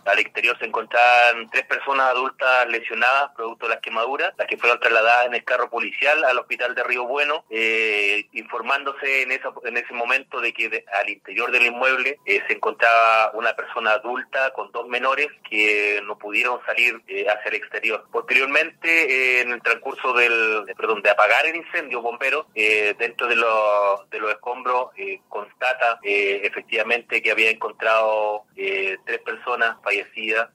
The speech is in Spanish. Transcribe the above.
Al exterior se encontraban 3 personas adultas lesionadas producto de las quemaduras, las que fueron trasladadas en el carro policial al hospital de Río Bueno, informándose en ese momento de que al interior del inmueble se encontraba una persona adulta con 2 menores que no pudieron salir hacia el exterior. Posteriormente, en el transcurso de apagar el incendio, bomberos, dentro de los escombros, constata efectivamente que había encontrado 3 personas fallecidas